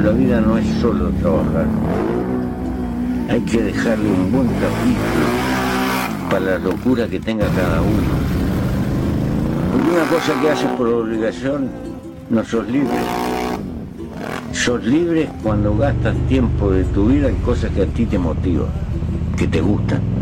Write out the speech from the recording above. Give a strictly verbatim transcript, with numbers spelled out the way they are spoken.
La vida no es solo trabajar. Hay que dejarle un buen capítulo para la locura que tenga cada uno. Porque una cosa que haces por obligación, no sos libre. Sos libre cuando gastas tiempo de tu vida en cosas que a ti te motivan, que te gustan.